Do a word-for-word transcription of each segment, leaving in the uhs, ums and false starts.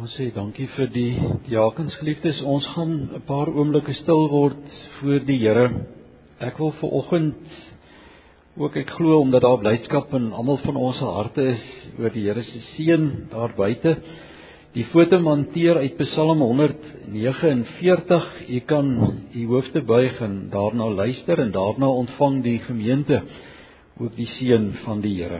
Ons sê dankie vir die diakensgeliefdes. Ons gaan 'n paar oomblikke stil word voor die Here. Ek wil vanoggend ook ek glo omdat daar blydskap in almal van ons harte is oor die Here se seën daar buite. Die foto hanteer uit Psalm honderdnegenenveertig. U kan u hoofde buig en daarna luister en daarna ontvang die gemeente ook die seën van die Here.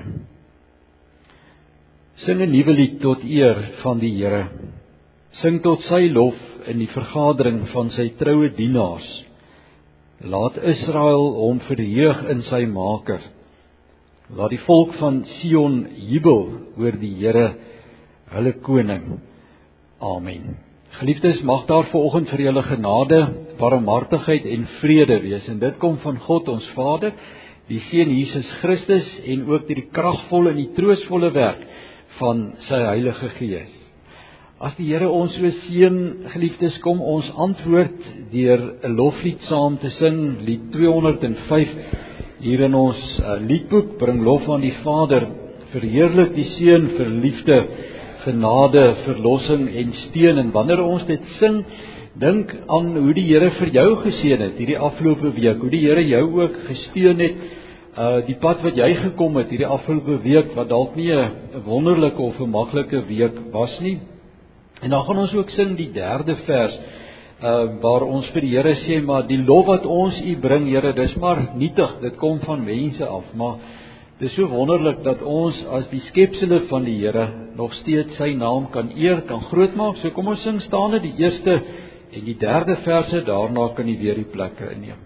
Sing 'n nuwe lied tot eer van die Here. Sing tot sy lof in die vergadering van sy troue dienaars. Laat Israel hom verheug in sy Maker. Laat die volk van Sion jubel oor die Here, hulle koning. Amen. Geliefdes, mag daar vanoggend vir julle genade, barmhartigheid en vrede wees. En dit kom van God ons Vader, die Seun Jesus Christus en ook deur die kragvolle en die troostvolle werk van sy Heilige Gees. As die Here ons so seën, geliefdes, kom ons antwoord deur 'n loflied saam te sing, lied tweehonderd en vyf hier in ons uh, liedboek, bring lof aan die Vader, verheerlik die Seun vir liefde, genade, verlossing en steun. En wanneer ons dit sing, dink aan hoe die Here vir jou geseën het hierdie afgelope week, hoe die Here jou ook gesteun het. Uh, die pad wat jy gekom het hierdie afgelope week, wat dalk nie 'n wonderlike of 'n maklike week was nie. En dan gaan ons ook sing die derde vers, uh, waar ons vir die Here sê, maar die lof wat ons u bring, Here, dis maar nietig, dit kom van mense af, maar dis so wonderlik dat ons as die skepsele van die Here nog steeds sy naam kan eer, kan grootmaak. So kom ons sing staande die eerste en die derde verse, daarna kan jy weer die plekke inneem.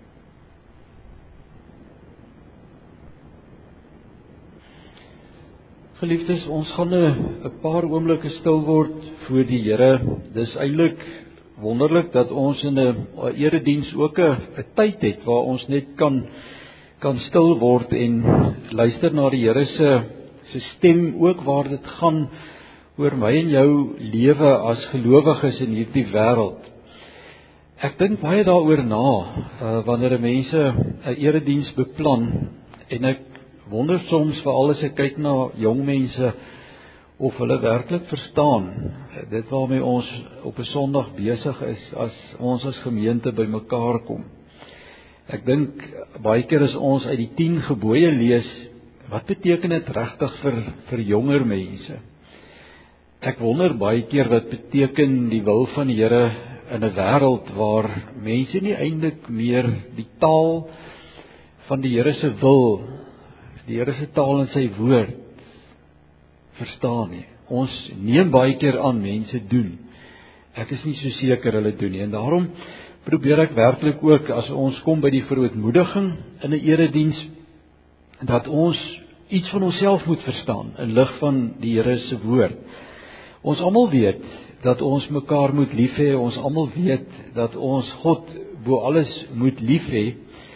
Geliefdes, ons gaan 'n paar oomblikke stil word voor die Here. Dis eintlik wonderlik dat ons in 'n erediens ook 'n tyd het waar ons net kan kan stil word en luister na die Here se se stem, ook waar dit gaan oor my en jou lewe as gelowiges in hierdie wêreld. Ek dink baie daaroor na uh, wanneer mense 'n erediens beplan, en ek wonder soms, veral as ek kyk na jong mense, of hulle werklik verstaan dit waarmee ons op 'n Sondag besig is as ons as gemeente bymekaar kom. Ek dink baie keer as ons uit die tien gebooie lees, wat beteken dit regtig vir vir jonger mense? Ek wonder baie keer wat beteken die wil van die Here in 'n wêreld waar mense nie eintlik meer die taal van die Here se wil, die Here se taal en sy woord verstaan nie. Ons neem baie keer aan mense doen. Ek is nie so seker hulle doen nie. En daarom probeer ek werklik ook, as ons kom by die verootmoediging in 'n erediens, dat ons iets van onsself moet verstaan in lig van die Here se woord. Ons almal weet dat ons mekaar moet lief hê. Ons almal weet dat ons God bo alles moet lief hê.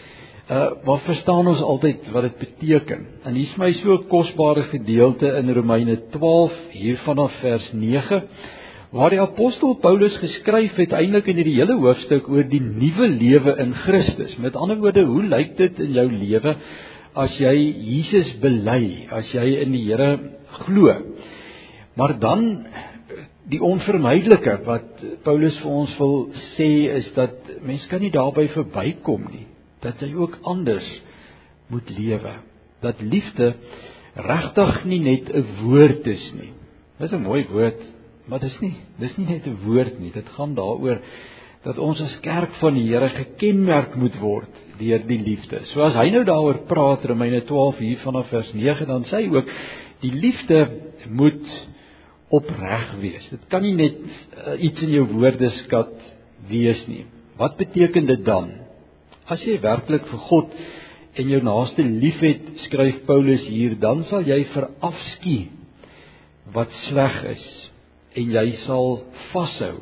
Uh, wat verstaan ons altyd wat dit beteken? En hier is my so 'n kosbare gedeelte in Romeine twaalf, hier vanaf vers nege, waar die apostel Paulus geskryf het eintlik in hierdie hele hoofstuk oor die nuwe lewe in Christus. Met ander woorde, hoe lyk dit in jou lewe as jy Jesus bely, as jy in die Here glo? Maar dan die onvermydelike wat Paulus vir ons wil sê is dat mens kan nie daarby verbykom nie, dat jy ook anders moet lewe. Dat liefde regtig nie net 'n woord is nie. Dis 'n mooi woord, maar dis nie, dis nie net 'n woord nie. Dit gaan daaroor dat ons as kerk van die Here gekenmerk moet word deur die liefde. So as hy nou daaroor praat, Romeine twaalf hier vanaf vers nege, dan sê hy ook, die liefde moet opreg wees. Dit kan nie net uh, iets in jou woordeskat wees nie. Wat beteken dit dan? As jy werklik vir God en jou naaste liefhet, skryf Paulus hier, dan sal jy verafskie wat sleg is en jy sal vashou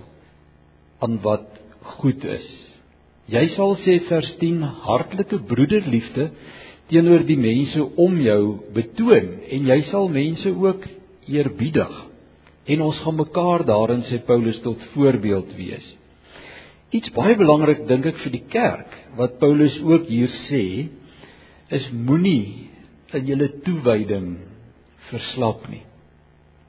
aan wat goed is. Jy sal, sê vers tien, hartlike broederliefde teenoor die mense om jou betoon en jy sal mense ook eerbiedig. En ons gaan mekaar daarin, sê Paulus, tot voorbeeld wees. Iets baie belangrik, dink ek, vir die kerk, wat Paulus ook hier sê, is moenie in julle toewyding verslap nie.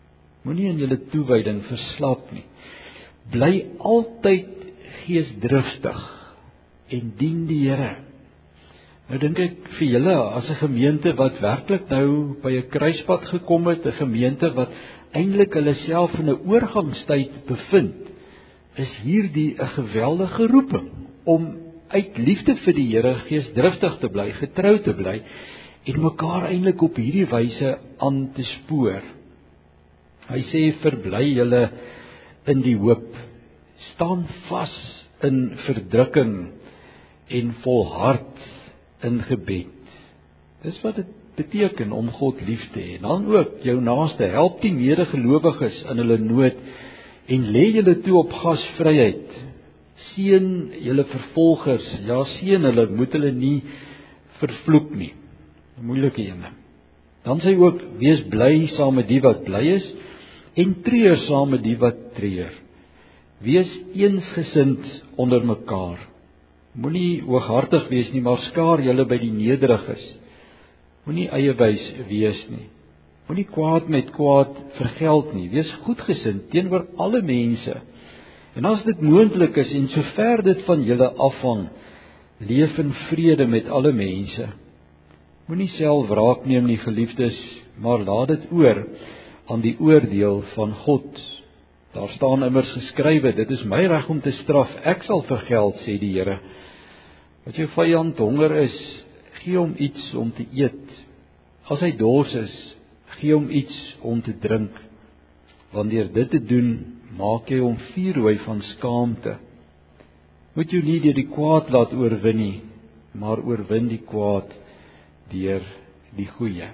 Moenie in julle toewyding verslap nie. Bly altyd geesdriftig en dien die Here. Nou dink ek vir julle as 'n gemeente wat werklik nou by 'n kruispunt gekom het, 'n gemeente wat eintlik hulle self in 'n oorgangstyd bevind, is hierdie 'n geweldige roeping om uit liefde vir die Here geesdriftig te bly, getrou te bly en mekaar eintlik op hierdie wyse aan te spoor. Hy sê verbly julle in die hoop, staan vas in verdrukking en volhard in gebed. Dis wat dit beteken om God lief te hê. Dan ook jou naaste, help die medegelowiges in hulle nood en lê julle toe op gasvryheid. Seën julle vervolgers, ja seën hulle, moet hulle nie vervloek nie. 'n Moeilike ene. Dan sê hy ook, wees bly saam met die wat bly is en treur saam met die wat treur. Wees eensgesind onder mekaar. Moenie hooghartig wees nie, maar skaar julle by die nederiges. Moenie eiewys wees nie. Moenie kwaad met kwaad vergeld nie. Wees goedgesind teenoor alle mense. En as dit moontlik is en sover dit van julle afhang, leef in vrede met alle mense. Moenie self wraak neem nie, geliefdes, maar laat dit oor aan die oordeel van God. Daar staan immers geskrywe, dit is my reg om te straf, ek sal vergeld, sê die Here. As jou vyand honger is, gee hom iets om te eet. As hy dors is, gee hom iets om te drink. Want deur dit te doen, maak jy hom vuurrooi van skaamte. Moet jou nie deur die kwaad laat oorwin nie, maar oorwin die kwaad deur die goeie.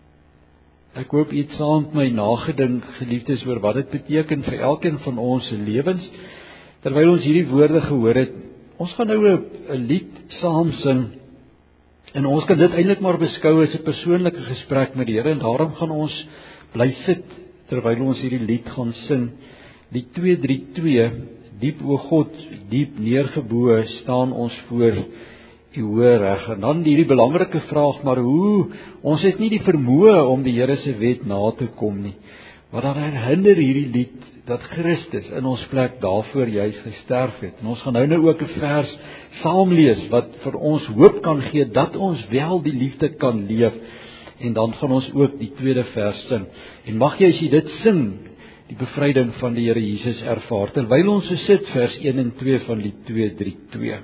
Ek hoop jy het saam met my nagedink, geliefdes, oor wat dit beteken vir elkeen van ons se lewens. Terwyl ons hierdie woorde gehoor het, ons gaan nou 'n lied saam sing, en ons kan dit eintlik maar beskou as 'n persoonlike gesprek met die Here, en daarom gaan ons bly sit terwyl ons hierdie lied gaan sing. Lied twee drie twee, diep o God, diep neergebo staan ons voor U hoë reg. En dan hierdie belangrike vraag, maar hoe? Ons het nie die vermoë om die Here se wet na te kom nie. Maar dan herinner hierdie lied dat Christus in ons plek daarvoor juis gesterf het. En ons gaan nou nou ook 'n vers saam lees wat vir ons hoop kan gee dat ons wel die liefde kan leef. En dan gaan ons ook die tweede vers sing. En mag jy as jy dit sing, die bevryding van die Here Jesus ervaar. Terwyl ons so sit, vers een en twee van lied twee drie twee.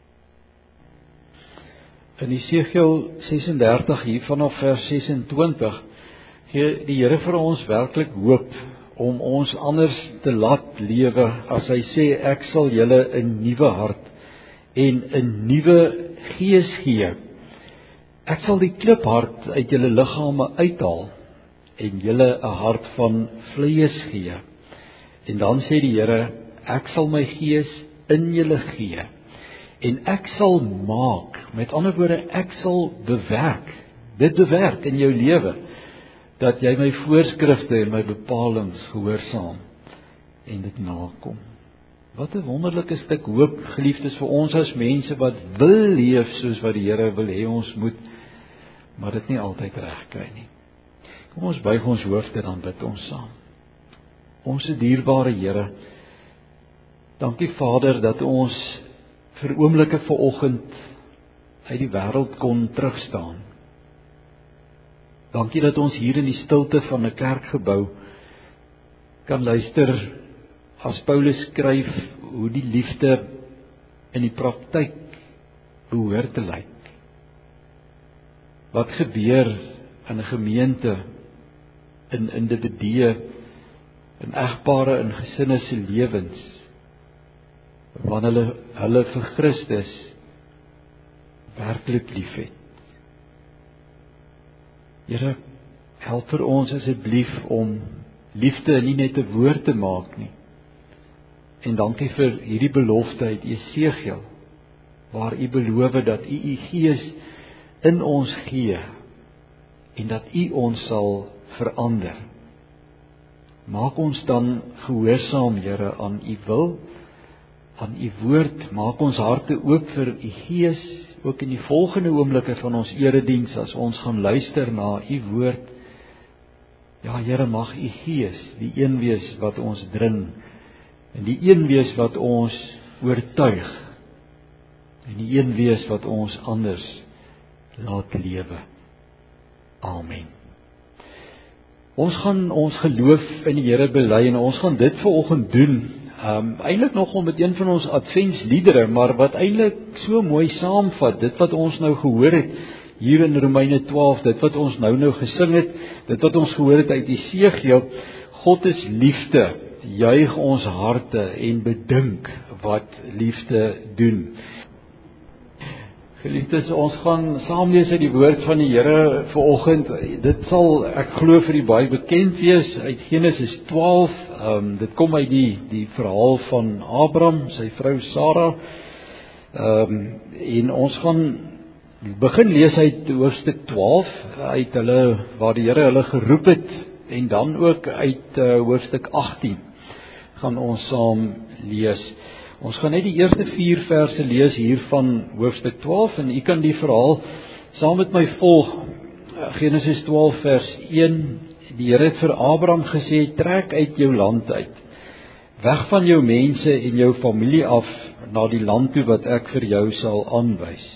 In Jesegiel ses en dertig hier vanaf vers ses en twintig gee die Here vir ons werklik hoop om ons anders te laat lewe, as hy sê, ek sal julle 'n nuwe hart en 'n nuwe gees gee. Ek sal die kliphart uit julle liggame uithaal en julle 'n hart van vlees gee. En dan sê die Here, ek sal my gees in julle gee en ek sal maak, met ander woorde, ek sal bewerk, dit bewerk in jou lewe, dat jy my voorskrifte en my bepalings gehoorsaam en dit nakom. Wat 'n wonderlike stuk hoop, geliefdes, vir ons as mense wat wil leef soos wat die Here wil hê ons moet, maar dit nie altyd reg kry nie. Kom ons buig ons hoofde, dan bid ons saam. Onse dierbare Here, dankie Vader dat ons vir oomblikke vanoggend uit die wêreld kon terugstaan. Dankie dat ons hier in die stilte van 'n kerkgebou kan luister as Paulus skryf hoe die liefde in die praktyk behoort te lyk. Wat gebeur in 'n gemeente, in individue, in egpare, in gesinne se lewens, wanneer hulle hulle vir Christus werklik liefhet. Here, help vir ons asseblief om liefde nie net 'n woord te maak nie. En dankie vir hierdie belofte uit Jesegiel, waar U beloof dat U U Gees in ons gee en dat U ons sal verander. Maak ons dan gehoorsaam, Here, aan U wil, aan U woord. Maak ons harte oop vir U Gees, ook in die volgende oomblikke van ons erediens, as ons gaan luister na U woord. Ja, ja Here, mag U Gees die een wees wat ons dring, en die een wees wat ons oortuig, en die een wees wat ons anders laat lewe. Amen. Ons gaan ons geloof in die Here bely, en ons gaan dit vanoggend doen, um, eintlik nogal met een van ons adventsliedere, maar wat eintlik so mooi saamvat, dit wat ons nou gehoor het, hier in Romeine twaalf, dit wat ons nou nou gesing het, dit wat ons gehoor het uit Jesegiel, God is liefde, juig ons harte en bedink wat liefde doen. Geliefdes, ons gaan saam lees uit die woord van die Here vanoggend. Dit sal, ek glo, vir u baie bekend wees uit Genesis twaalf. Um, dit kom uit die die verhaal van Abraham, sy vrou Sara. Um, en ons gaan begin lees uit hoofstuk twaalf, uit hulle waar die Here hulle geroep het, en dan ook uit uh, hoofstuk agttien gaan ons saam lees. Ons gaan net die eerste vier verse lees hier van hoofstuk twaalf, en u kan die verhaal saam met my volg. Genesis twaalf vers een, die Here het vir Abraham gesê, trek uit jou land uit, weg van jou mense en jou familie af, na die land toe wat ek vir jou sal aanwys.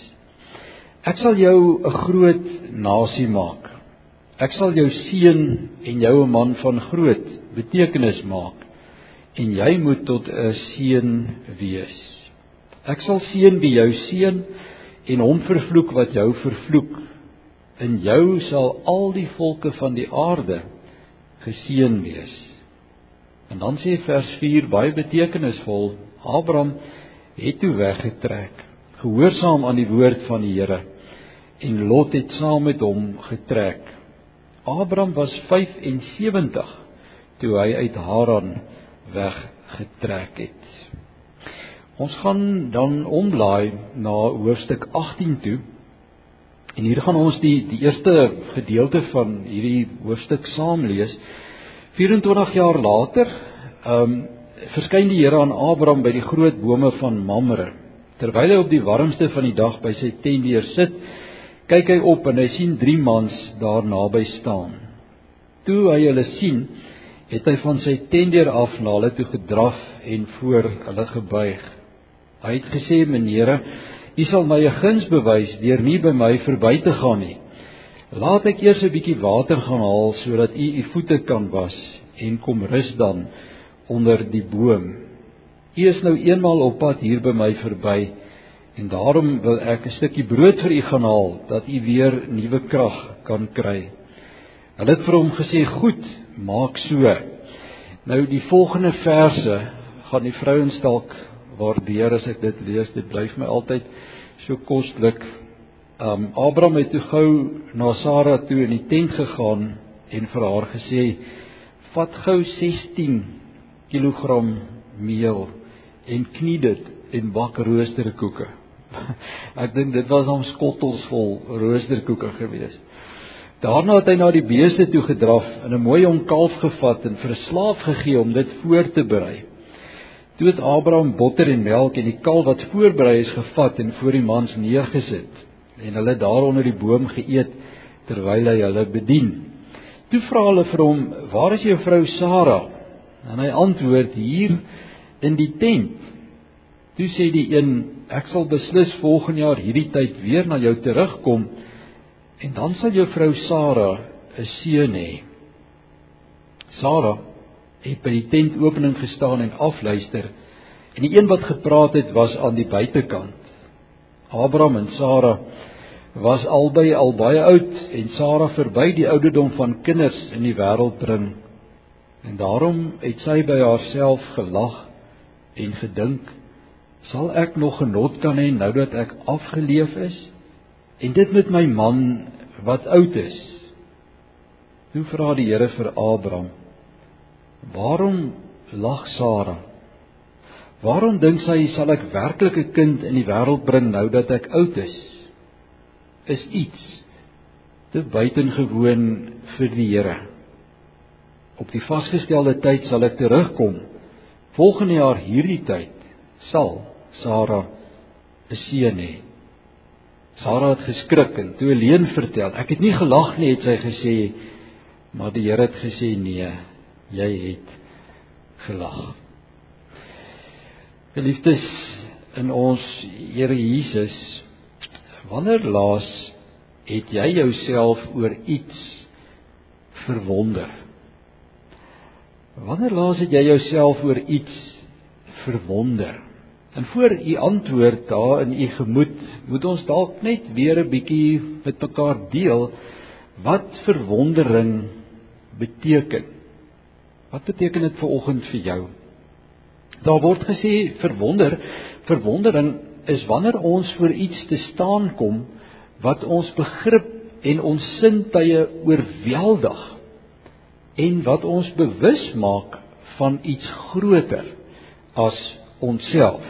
Ek sal jou 'n groot nasie maak. Ek sal jou seën en jou 'n man van groot betekenis maak, en jy moet tot 'n seën wees. Ek sal seën wie jou seën, en hom vervloek wat jou vervloek. In jou sal al die volke van die aarde geseën wees. En dan sê vers vier, baie betekenisvol, Abraham het toe weggetrek, gehoorsaam aan die woord van die Here, en Lot het saam met hom getrek. Abraham was vyf en sewentig toe hy uit Haran weggetrek het. Ons gaan dan omlaai na hoofstuk agttien toe, en hier gaan ons die, die eerste gedeelte van hierdie hoofstuk saam lees. vyf-en-twintig jaar later um, verskyn die Here aan Abraham by die groot bome van Mamre. Terwyl hy op die warmste van die dag by sy tentdeur sit, kyk hy op en hy sien drie mans daar naby staan. Toe hy hulle sien, het hy van sy tentdeur af na hulle toe gedraf en voor hulle gebuig. Hy het gesê, meneere, u sal my 'n guns bewys deur nie by my verby te gaan nie. Laat ek eers 'n bietjie water gaan haal, sodat u u voete kan was, en kom rus dan onder die boom. U is nou eenmaal op pad hier by my verby, en daarom wil ek 'n stukkie brood vir u gaan haal, dat u weer nuwe krag kan kry. Hulle het vir hom gesê, goed, maak so. Nou die volgende verse gaan die vrouens dalk waardeer as ek dit lees, dit bly vir my altyd so koslik. Um, Abraham het toe gou na Sara toe in die tent gegaan en vir haar gesê, vat gou sestien kilogram meel en knie dit en bak roosterkoeke. Ek dink dit was om skottels vol roosterkoeke gewees. Daarna het hy na die beeste toe gedraf en 'n mooi jong kalf gevat en vir 'n slaaf gegee om dit voor te berei. Toe het Abraham botter en melk en die kalf wat voorberei is gevat en voor die mans neergesit, en hulle daar onder die boom geëet terwyl hy hulle bedien. Toe vra hulle vir hom, waar is jou vrou Sara? En hy antwoord, hier in die tent. Toe sê die een, ek sal beslis volgende jaar hierdie tyd weer na jou terugkom, en dan sal jou vrou Sara 'n seun hê. Sara het by die tentopening gestaan en afluister, en die een wat gepraat het was aan die buitekant. Abraham en Sara was albei al baie oud, en Sara verby die ouderdom van kinders in die wêreld bring. En daarom het sy by haarself gelag en gedink, sal ek nog genot kan hê nou dat ek afgeleef is, en dit met my man wat oud is? Toe vra die Here vir Abraham, waarom lag Sara? Waarom dink sy, sal ek werklik 'n kind in die wêreld bring nou dat ek oud is? Is iets te buitengewoon vir die Here. Op die vasgestelde tyd sal ek terugkom. Volgende jaar hierdie tyd sal Sara 'n seun hê. Sara het geskrik en toe alleen vertel. Ek het nie gelag nie, het sy gesê, Maar die Here het gesê, nee, jy het gelag. Geliefdes, in ons Here Jesus, wanneer laas het jy jouself oor iets verwonder? Wanneer laas het jy jouself oor iets verwonder? En voor u antwoord daar in u gemoed, moet ons dalk net weer 'n bietjie met mekaar deel wat verwondering beteken. Wat beteken dit vanoggend vir jou? Daar word gesê verwonder, verwondering is wanneer ons voor iets te staan kom wat ons begrip en ons sintuie oorweldig en wat ons bewus maak van iets groter as onsself.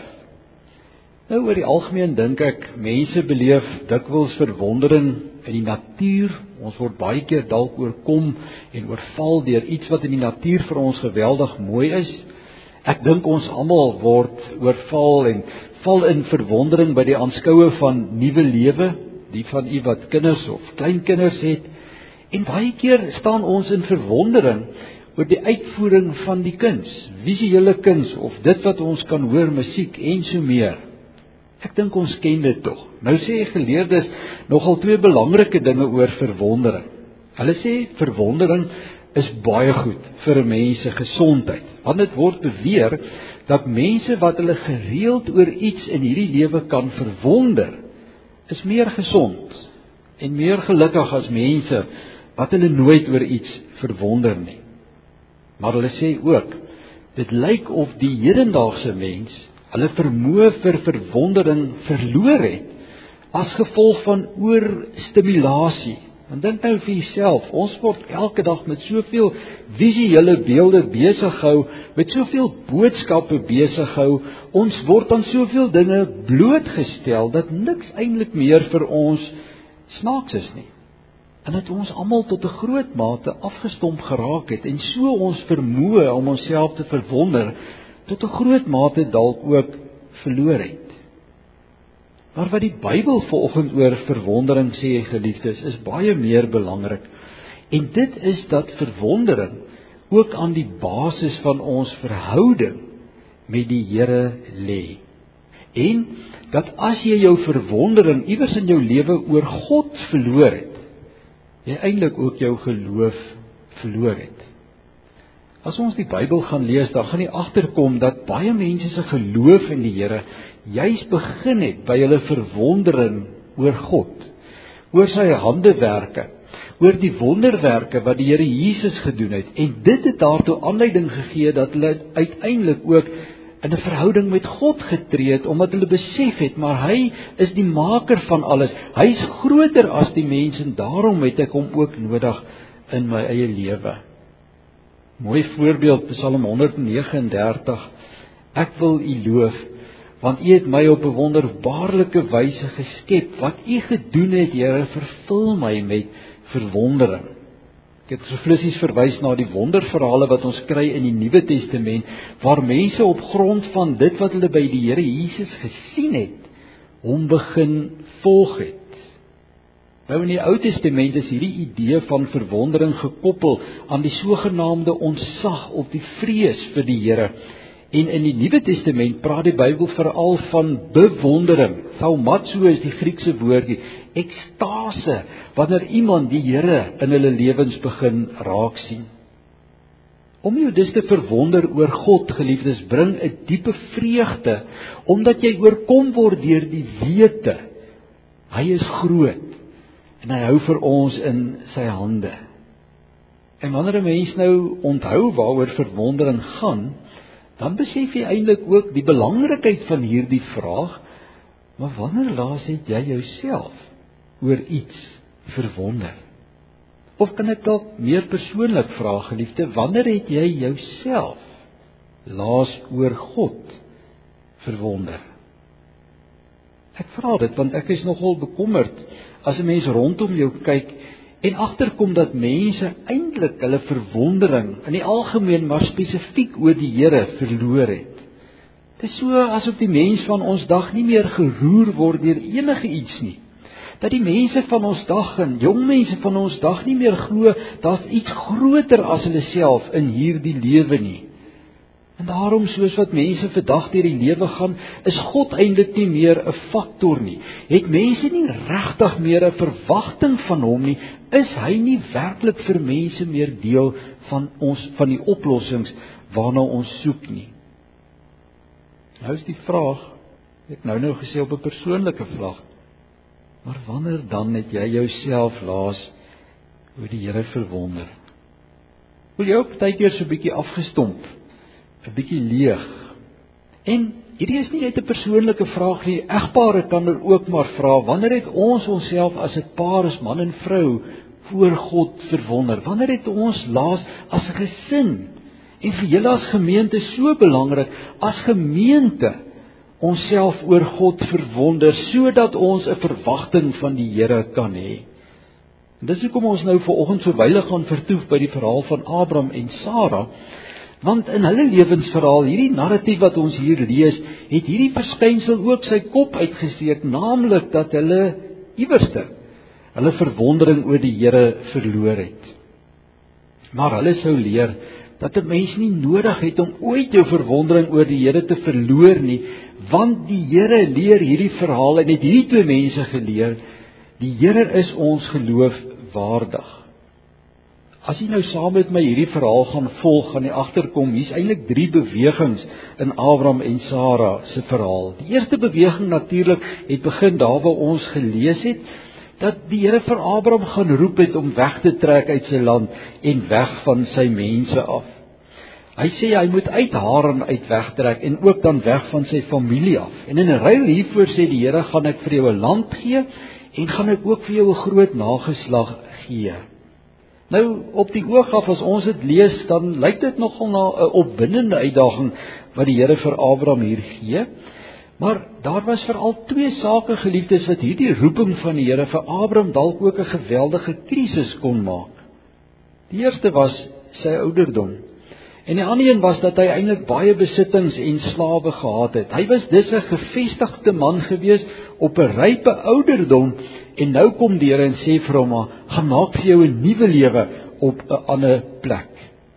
Nou oor die algemeen dink ek, mense beleef dikwels verwondering in die natuur. Ons word baie keer dalk oorkom en oorval deur iets wat in die natuur vir ons geweldig mooi is. Ek dink ons almal word oorval en val in verwondering by die aanskoue van nuwe lewe, die van u wat kinders of kleinkinders het. En baie keer staan ons in verwondering oor die uitvoering van die kuns, visuele kuns of dit wat ons kan hoor, musiek en so meer. Ek dink ons ken dit tog. Nou sê geleerdes nogal twee belangrike dinge oor verwondering. Hulle sê verwondering is baie goed vir 'n mens se gesondheid, want dit word beweer dat mense wat hulle gereeld oor iets in hierdie lewe kan verwonder, is meer gesond en meer gelukkig as mense wat hulle nooit oor iets verwonder nie. Maar hulle sê ook, dit lyk of die hedendaagse mens hulle vermoë vir verwondering verloor het as gevolg van oorstimulasie. En dink nou vir jouself, ons word elke dag met soveel visuele beelde besig gehou, met soveel boodskappe besig gehou, ons word aan soveel dinge blootgestel dat niks eintlik meer vir ons snaaks is nie. En dat ons almal tot 'n groot mate afgestomp geraak het en so ons vermoë om onsself te verwonder tot 'n groot mate dalk ook verloor het. Maar wat die Bybel vanoggend oor verwondering sê, geliefdes, is baie meer belangrik. En dit is dat verwondering ook aan die basis van ons verhouding met die Here lê. En dat as jy jou verwondering iewers in jou lewe oor God verloor het, jy eintlik ook jou geloof verloor het. As ons die Bybel gaan lees, dan gaan jy agterkom dat baie mense se geloof in die Here juis begin het by hulle verwondering oor God, oor sy handewerke, oor die wonderwerke wat die Here Jesus gedoen het. En dit het daartoe aanleiding gegee dat hulle uiteindelik ook in 'n verhouding met God getree het, omdat hulle besef het, maar hy is die maker van alles. Hy is groter as die mens en daarom het ek hom ook nodig in my eie lewe. Mooi voorbeeld, Psalm honderdnegenendertig. Ek wil u loof, want u het my op 'n wonderbaarlike wyse geskep. Wat u gedoen het, Here, vervul my met verwondering. Ek het geflissies verwys na die wonderverhale wat ons kry in die Nuwe Testament, waar mense op grond van dit wat hulle by die Here Jesus gesien het, hom begin volg het. Nou in die Ou Testament is hierdie idee van verwondering gekoppel aan die sogenaamde ontzag of die vrees vir die Here. En in die Nuwe Testament praat die Bybel veral van bewondering. Thaumazo is die Griekse woordjie, ekstase, wanneer iemand die Here in hulle lewens begin raak sien. Om jou dus te verwonder oor God, geliefdes, bring 'n diepe vreugde, omdat jy oorkom word deur die wete. Hy is groot en hy hou vir ons in sy hande. En wanneer 'n mens nou onthou waaroor verwondering gaan, dan besef jy eintlik ook die belangrikheid van hierdie vraag, maar wanneer laas het jy jouself oor iets verwonder? Of kan ek dalk meer persoonlik vra, geliefde, wanneer het jy jouself laas oor God verwonder? Ek vra dit want ek is nogal bekommerd as 'n mens rondom jou kyk en agterkom dat mense eintlik hulle verwondering in die algemeen maar spesifiek oor die Here verloor het. Dit is so asof die mens van ons dag nie meer geroer word deur enige iets nie. Dat die mense van ons dag en jong mense van ons dag nie meer glo daar's iets groter as hulle self in hierdie lewe nie. En daarom, soos wat mense vandag deur die lewe gaan, is God eintlik nie meer 'n faktor nie. Het mense nie regtig meer 'n verwagting van hom nie, is hy nie werklik vir mense meer deel van ons van die oplossings waarna ons soek nie. Nou is die vraag, ek nou nou gesê op 'n persoonlike vlak, maar wanneer dan het jy jouself laas oor die Here verwonder? Voel jy ook partykeer so 'n bietjie afgestomp, 'n bietjie leeg? En hierdie is nie net 'n persoonlike vraag nie, egpare kan er ook maar vra, wanneer het ons onsself as 'n paar, as man en vrou, voor God verwonder? Wanneer het ons laas as 'n gesin, en vir julle as gemeente so belangrik, as gemeente, onsself oor God verwonder, sodat ons 'n verwagting van die Here kan hê? En dis hoekom ons nou vanoggend so wyle gaan vertoef by die verhaal van Abraham en Sara, want in hulle lewensverhaal, hierdie narratief wat ons hier lees, het hierdie verskynsel ook sy kop uitgesteek, naamlik dat hulle iewerste hulle verwondering oor die Here verloor het. Maar hulle sou leer dat 'n mens nie nodig het om ooit jou verwondering oor die Here te verloor nie, want die Here leer hierdie verhaal, en het hierdie twee mense geleer, die Here is ons geloof waardig. As jy nou saam met my hierdie verhaal gaan volg, gaan jy agterkom, hier's eintlik drie bewegings in Abraham en Sara se verhaal. Die eerste beweging natuurlik het begin daar waar ons gelees het, dat die Here vir Abraham gaan roep het om weg te trek uit sy land en weg van sy mense af. Hy sê hy moet uit Haran uit wegtrek en ook dan weg van sy familie af. En in ruil hiervoor sê die Here, gaan ek vir jou 'n land gee en gaan ek ook vir jou 'n groot nageslag gee. Nou, op die oog af, as ons dit lees, dan lyk dit nogal na 'n opwindende uitdaging wat die Here vir Abraham hier gee. Maar daar was veral twee sake, geliefdes, wat hierdie roeping van die Here vir Abraham dalk ook 'n geweldige krisis kon maak. Die eerste was sy ouderdom. En die ander een was dat hy eintlik baie besittings en slawe gehad het. Hy was dus 'n gevestigde man gewees op 'n rype ouderdom, en nou kom die Here en sê vir hom, gaan maak vir jou 'n nuwe lewe op 'n ander plek.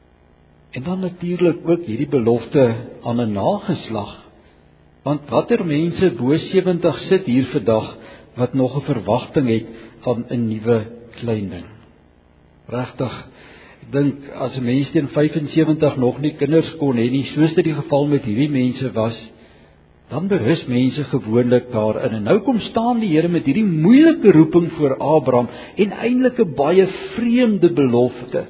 En dan natuurlik ook hierdie belofte aan 'n nageslag. Want watter mense bo sewentig sit hier vandag wat nog 'n verwagting het van 'n nuwe klein ding? Regtig, ek dink as 'n mens teen vyf en sewentig nog nie kinders kon hê nie, soos dit die geval met hierdie mense was, dan berus mense gewoonlik daarin. En nou kom staan die Here met hierdie moeilike roeping voor Abraham en eintlik 'n baie vreemde belofte.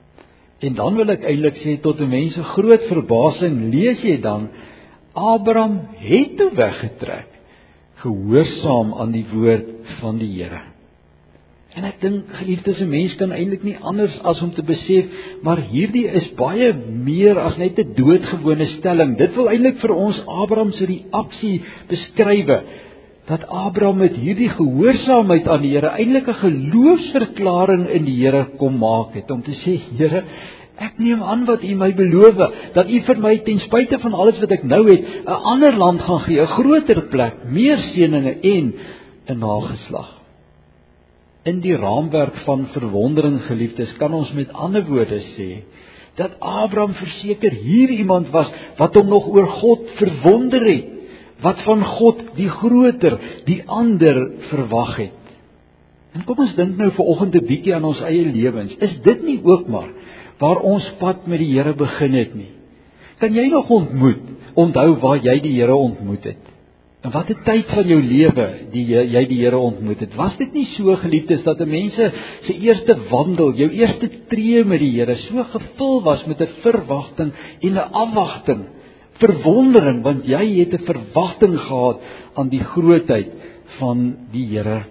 En dan wil ek eintlik sê, tot 'n mens se groot verbasing, lees jy dan, Abraham het toe weggetrek, gehoorsaam aan die woord van die Here. En ek dink, geliefdes, 'n mens kan eintlik nie anders as om te besef, maar hierdie is baie meer as net 'n doodgewone stelling. Dit wil eintlik vir ons Abraham se reaksie beskryf, dat Abraham met hierdie gehoorsaamheid aan die Here eintlik 'n geloofsverklaring in die Here kom maak het, om te sê, Here, ek neem aan wat U my beloof, dat U vir my ten spyte van alles wat ek nou het, 'n ander land gaan gee, 'n groter plek, meer seëninge en 'n nageslag. In die raamwerk van verwondering, geliefdes, kan ons met ander woorde sê, dat Abraham verseker hier iemand was, wat hom nog oor God verwonder het, wat van God die groter, die ander verwag het. En kom ons dink nou vanoggend 'n bietjie aan ons eie lewens. Is dit nie ook maar waar ons pad met die Here begin het nie? Kan jy nog ontmoet, onthou waar jy die Here ontmoet het? En wat 'n tyd van jou lewe die jy die Here ontmoet het? Was dit nie so, geliefdes, dat 'n mens se eerste wandel, jou eerste tree met die Here so gevul was met 'n verwagting en 'n afwagting, verwondering, want jy het 'n verwagting gehad aan die grootheid van die Here.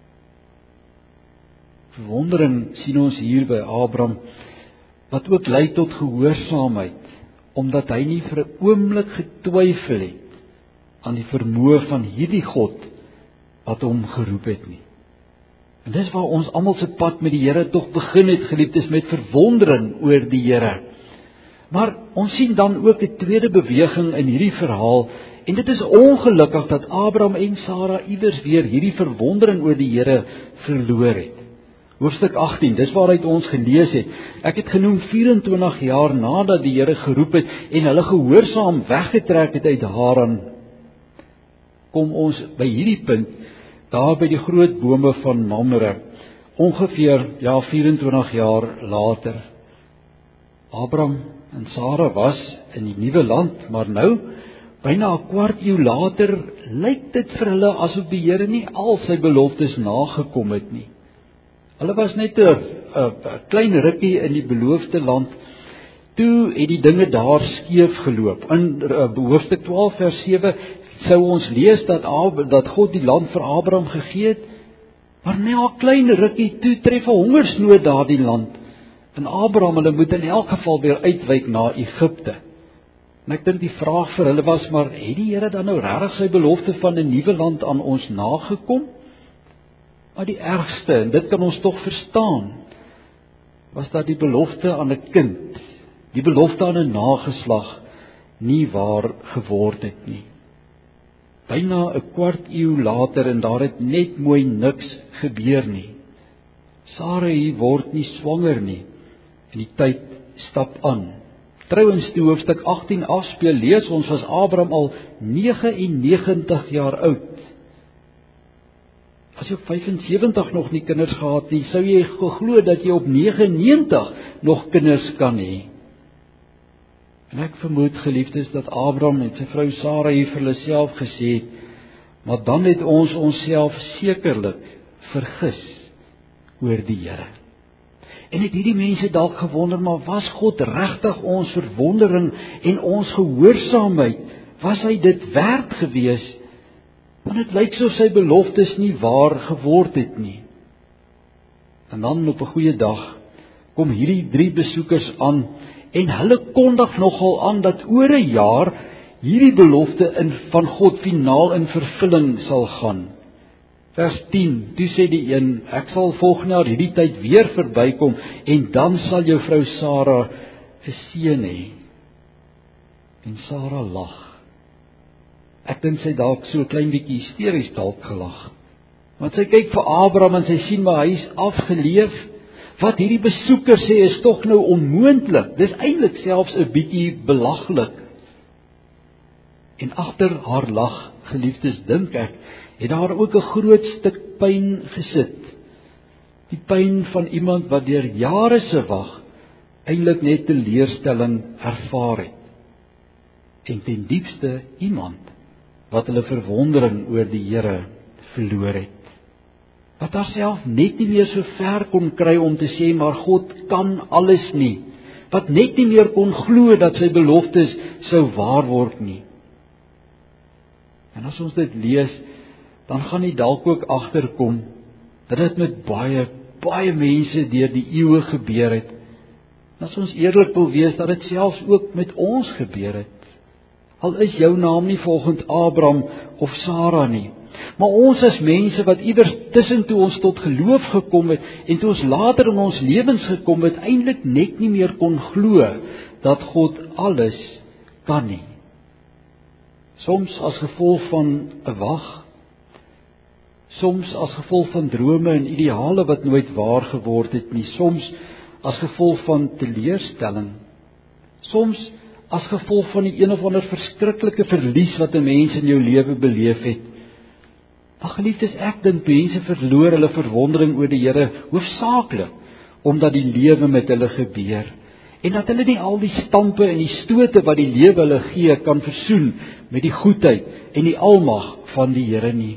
Verwondering sien ons hier by Abraham, wat ook lei tot gehoorsaamheid, omdat hy nie vir 'n oomblik getwyfel het aan die vermoë van hierdie God wat hom geroep het nie. En dis waar ons almal se pad met die Here tog begin het, geliefdes, met verwondering oor die Here. Maar ons sien dan ook 'n tweede beweging in hierdie verhaal, En dit is ongelukkig dat Abraham en Sara iewers weer hierdie verwondering oor die Here verloor het. Hoofstuk agttien, dis waaruit ons gelees het. Ek het genoem vyf-en-twintig jaar nadat die Here geroep het en hulle gehoorsaam weggetrek het uit Haran. Kom ons by hierdie punt, daar by die groot bome van Mamre, ongeveer ja vyf-en-twintig jaar later. Abraham en Sara was in die nuwe land, maar nou, byna 'n kwart eeu later, lyk dit vir hulle asof die Here nie al sy beloftes nagekom het nie. Hulle was net 'n klein rukkie in die beloofde land, toe het die dinge daar skeef geloop. In hoofstuk twaalf vers sewe sou ons lees dat, dat God die land vir Abraham gegee het, maar net 'n klein rukkie toe tref 'n hongersnood daardie land. En Abraham, hulle moet in elk geval weer uitwyk na Egipte. En ek dink die vraag vir hulle was, maar het die Here dan nou regtig sy belofte van 'n nuwe land aan ons nagekom? Maar die ergste, en dit kan ons tog verstaan, was dat die belofte aan 'n kind, die belofte aan 'n nageslag, nie waar geword het nie. Byna 'n kwart eeu later en daar het net mooi niks gebeur nie. Sarai word nie swanger nie, en die tyd stap aan. Trouwens, toe hoofstuk agttien afspeel, lees ons was Abraham al negenennegentig jaar oud. As jy op vyf-en-sewentig nog nie kinders gehad nie, sou jy geglo dat jy op negenennegentig nog kinders kan hê. En ek vermoed, geliefdes, dat Abraham en sy vrou Sarai vir hulle self gesê het, maar dan het ons onsself sekerlik vergis oor die Here. En het hierdie mense dalk gewonder, maar was God regtig ons verwondering en ons gehoorsaamheid, was hy dit werd gewees? Want dit lyk so sy beloftes nie waar geword het nie. En dan op 'n goeie dag kom hierdie drie besoekers aan en hulle kondig nogal aan dat oor 'n jaar hierdie belofte in van God finaal in vervulling sal gaan. Vers tien, toe sê die een, ek sal volgende jaar hierdie tyd weer verbykom en dan sal jou vrou Sara 'n seun hê. En Sara lag. Ek dink sy dalk so 'n klein bietjie hysteries dalk gelag. Want sy kyk vir Abraham en sy sien maar hy is afgeleef. Wat hierdie besoeker sê is tog nou onmoontlik. Dis eintlik selfs 'n bietjie belaglik. En agter haar lag, geliefdes, dink ek, het daar ook 'n groot stuk pyn gesit. Die pyn van iemand wat deur jare se wag eintlik net teleurstelling ervaar het. En ten diepste iemand wat hulle verwondering oor die Here verloor het. Wat haarself net nie meer so ver kon kry om te sê, maar God kan alles nie. Wat net nie meer kon glo dat sy beloftes sou waar word nie. En as ons dit lees, dan gaan jy dalk ook agterkom dat dit met baie, baie mense deur die eeue gebeur het. En as ons eerlik wil wees, dat dit selfs ook met ons gebeur het. Al is jou naam nie volgens Abraham of Sara nie. Maar ons as mense wat iewers tussen toe ons tot geloof gekom het en toe ons later in ons lewens gekom het, eintlik net nie meer kon glo dat God alles kan nie. Soms as gevolg van 'n wag, soms as gevolg van drome en ideale wat nooit waar geword het nie, soms as gevolg van teleurstelling, soms as gevolg van die een of ander verskriklike verlies wat 'n mens in jou lewe beleef het. Maar geliefdes, ek dink mense verloor hulle verwondering oor die Here hoofsaaklik omdat die lewe met hulle gebeur en dat hulle nie al die stampe en die stote wat die lewe hulle gee kan versoen met die goedheid en die almag van die Here nie.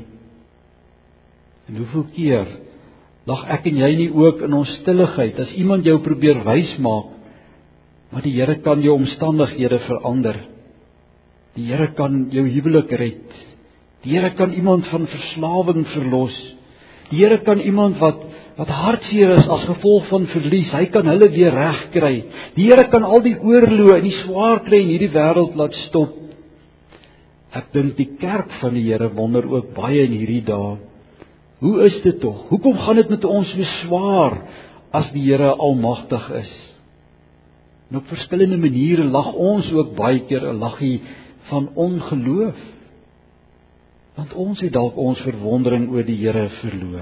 En hoeveel keer lag ek en jy nie ook in ons stilligheid as iemand jou probeer wys maak, maar die Here kan jou omstandighede verander. Die Here kan jou huwelik red. Die Here kan iemand van verslawing verlos. Die Here kan iemand wat wat hartseer is as gevolg van verlies, hy kan hulle weer regkry. Die Here kan al die oorloë en die swaar kry in hierdie wêreld laat stop. Ek dink die kerk van die Here wonder ook baie in hierdie dae. Hoe is dit tog? Hoekom gaan dit met ons so swaar as die Here almagtig is? En op verskillende maniere lag ons ook baie keer 'n laggie van ongeloof. Want ons het dalk ons verwondering oor die Here verloor.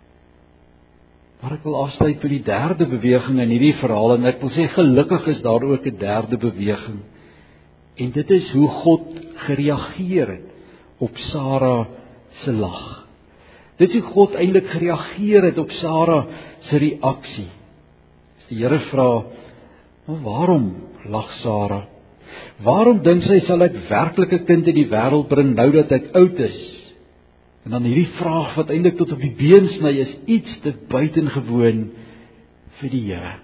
Maar ek wil afsluit met die derde beweging in hierdie verhaal, en ek wil sê gelukkig is daar ook 'n derde beweging. En dit is hoe God gereageer het op Sara se lag. Dit is hoe God eintlik gereageer het op Sara se reaksie. As die Here vra, maar waarom lag Sara? Waarom dink sy sal ek werklik 'n kind in die wêreld bring nou dat ek oud is? En dan hierdie vraag wat eintlik tot op die been sny is iets te buitengewoon vir die Here.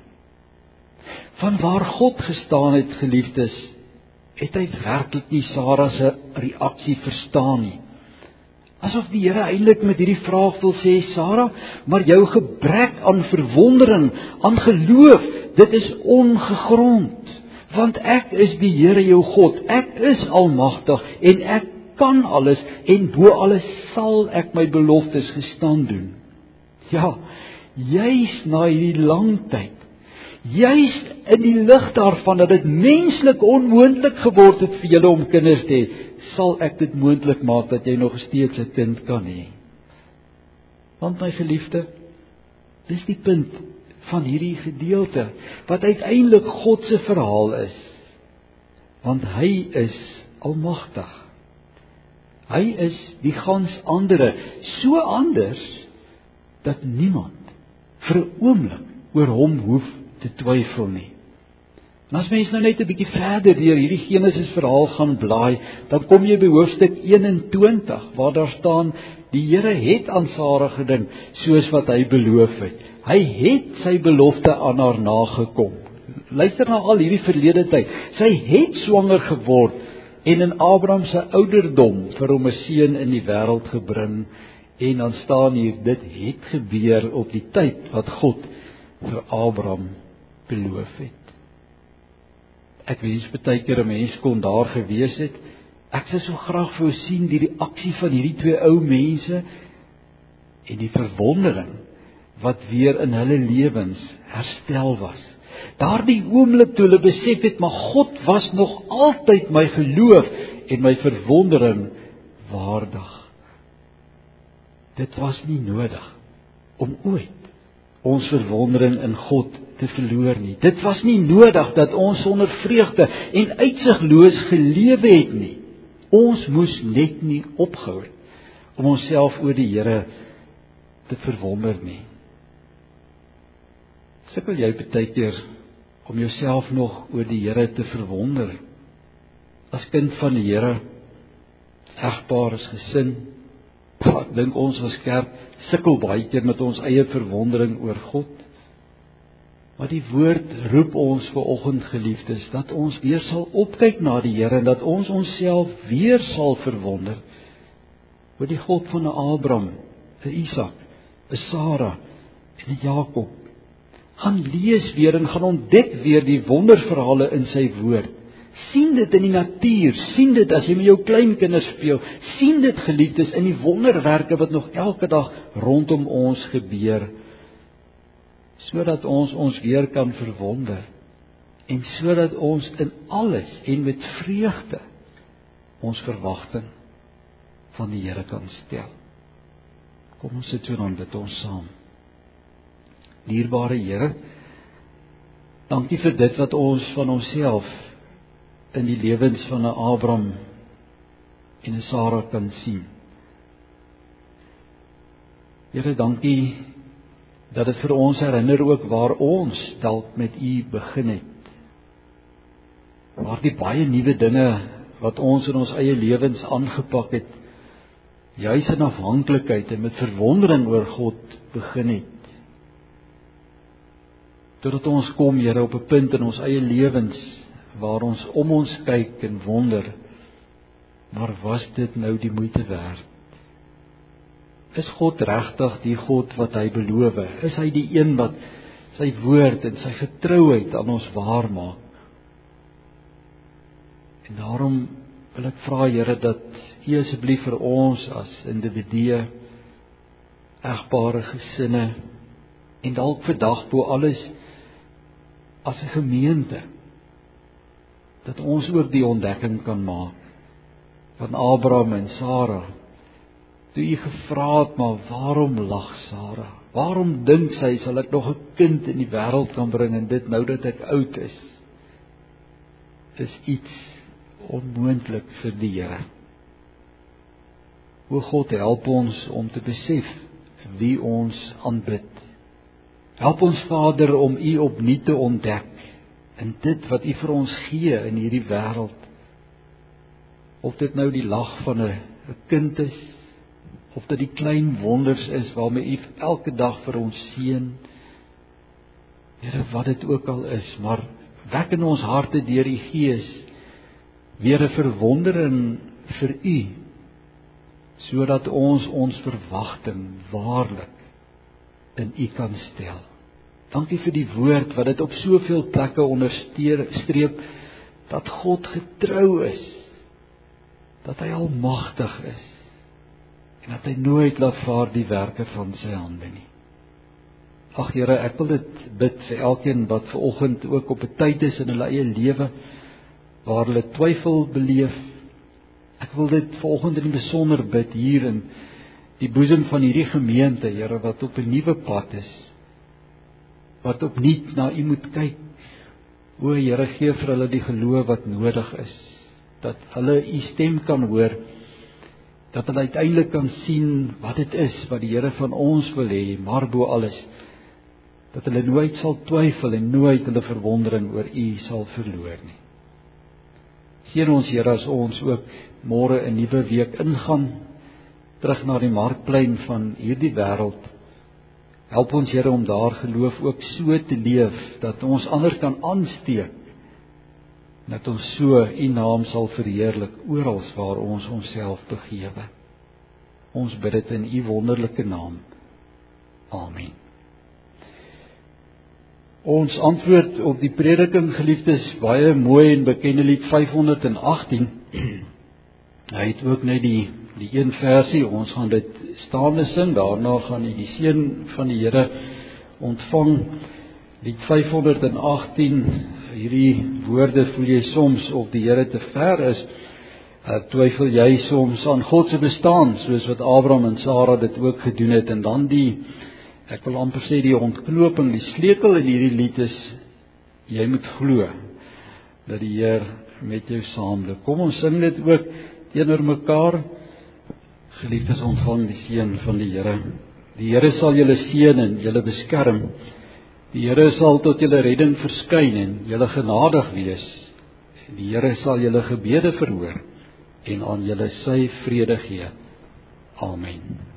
Van waar God gestaan het, geliefdes, het hy werklik nie Sara se reaksie verstaan nie. Asof die Here eintlik met hierdie vraag wil sê, Sara, maar jou gebrek aan verwondering, aan geloof, dit is ongegrond. Want ek is die Here jou God, ek is almagtig en ek kan alles en bo alles sal ek my beloftes gestaan doen. Ja, juis na hierdie lang tyd, juis in die lig daarvan dat dit menslik onmoontlik geword het vir julle om kinders te hê, sal ek dit moontlik maak dat jy nog steeds 'n kind kan hê. Want my geliefde, dis die punt van hierdie gedeelte, wat uiteindelik God se verhaal is. Want hy is almagtig. Hy is die gans andere, so anders, dat niemand vir 'n oomblik oor hom hoef te twyfel nie. En as mens nou net 'n bietjie verder deur hierdie Genesis verhaal gaan blaai, dan kom jy by hoofstuk eenentwintig, waar daar staan, die Here het aan Sara gedink, soos wat hy beloof het. Hy het sy belofte aan haar nagekom. Luister na al hierdie verlede tyd. Sy het swanger geword en in Abraham se ouderdom vir hom 'n seun in die wêreld gebring. En dan staan hier, dit het gebeur op die tyd wat God vir Abraham beloof het. Ek wens baie keer 'n mens kon daar gewees het. Ek sou so graag vir jou sien die reaksie van hierdie twee ou mense en die verwondering wat weer in hulle lewens herstel was. Daardie oomblik toe hulle besef het, maar God was nog altyd my geloof en my verwondering waardig. Dit was nie nodig om ooit ons verwondering in God te verloor nie. Dit was nie nodig dat ons sonder vreugde en uitsigloos gelewe het nie. Ons moes net nie opgehou het om onsself oor die Here te verwonder nie. Sukkel jy baie keer om jouself nog oor die Here te verwonder? As kind van die Here, egpaar, as gesin, ek dink ons as kerk sukkel baie keer met ons eie verwondering oor God. Maar die woord roep ons vanoggend, geliefdes, dat ons weer sal opkyk na die Here en dat ons onsself weer sal verwonder oor die God van 'n Abraham, 'n Isak, 'n Sara en 'n Jakob. Gaan lees weer en gaan ontdek weer die wonderverhale in sy woord. Sien dit in die natuur, sien dit as jy met jou kleinkinders speel, sien dit, geliefdes, in die wonderwerke wat nog elke dag rondom ons gebeur, sodat ons ons weer kan verwonder, en sodat ons in alles en met vreugde ons verwagting van die Here kan stel. Kom ons sit so dan bid ons saam. Dierbare Here, dankie vir dit wat ons van onsself in die lewens van 'n Abraham en 'n Sara kan sien. Here, dankie dat dit vir ons herinner ook waar ons dalk met U begin het. Waar die baie nuwe dinge wat ons in ons eie lewens aangepak het, juis in afhanklikheid en met verwondering oor God begin het. Totdat ons kom, Here, op 'n punt in ons eie lewens waar ons om ons kyk en wonder, maar was dit nou die moeite werd? Is God regtig die God wat hy beloof? Is hy die een wat sy woord en sy getrouheid aan ons waar maak? En daarom wil ek vra, Here, dat U asseblief vir ons as individue, egpare, gesinne en dalk vandag bo alles as 'n gemeente, dat ons ook die ontdekking kan maak van Abraham en Sara, toe U gevra het, maar waarom lag Sara? Waarom dink sy, sal ek nog 'n kind in die wêreld kan bring, en dit nou dat ek oud is? Is iets onmoontlik vir die Here. O God, help ons om te besef wie ons aanbid. Help ons Vader om U opnuut te ontdek in dit wat U vir ons gee in hierdie wêreld. Of dit nou die lag van 'n 'n kind is, of dit die klein wonders is waarmee U elke dag vir ons seën. Here, wat dit ook al is, maar wek in ons harte deur U Gees weer 'n verwondering vir U, sodat ons ons verwagting waarlik in U kan stel. Dankie vir die woord wat dit op soveel plekke onderstreep, dat God getrou is, dat hy almagtig is, en dat hy nooit laat vaar die werke van sy hande nie. Ag Here, ek wil dit bid vir elkeen wat vanoggend ook op 'n tyd is in hulle eie lewe, waar hulle twyfel beleef. Ek wil dit vanoggend in die besonder bid hier in die boesem van hierdie gemeente, Here, wat op 'n nuwe pad is, wat opnuut na U moet kyk. O Here, gee vir hulle die geloof wat nodig is, dat hulle U stem kan hoor, dat hulle uiteindelik kan sien wat dit is wat die Here van ons wil hê, maar bo alles, dat hulle nooit sal twyfel en nooit hulle verwondering oor U sal verloor nie. Seën ons Here as ons ook môre 'n nuwe week ingaan, terug na die markplein van hierdie wêreld. Help ons Here om daar geloof ook so te leef, dat ons ander kan aansteek, dat ons so U naam sal verheerlik oral waar ons onsself begewe. Ons bid dit in U wonderlike naam. Amen. Ons antwoord op die prediking, geliefdes, baie mooi en bekende lied vyf honderd agttien. Hy het ook net die die een versie, ons gaan dit staande sing, daarna gaan U die seën van die Here ontvang. Lied vyf honderd agttien, hierdie woorde, voel jy soms of die Here te ver is, uh, twyfel jy soms aan God se bestaan, soos wat Abraham en Sara dit ook gedoen het, en dan die, ek wil amper sê die ontknoping, die sleutel in hierdie lied is, jy moet glo, dat die Heer met jou saamloop. Kom ons sing dit ook teenoor mekaar. Geliefdes, ontvang die seën van die Here. Die Here sal julle seën en julle beskerm. Die Here sal tot julle redding verskyn en julle genadig wees. Die Here sal julle gebede verhoor en aan julle sy vrede gee. Amen.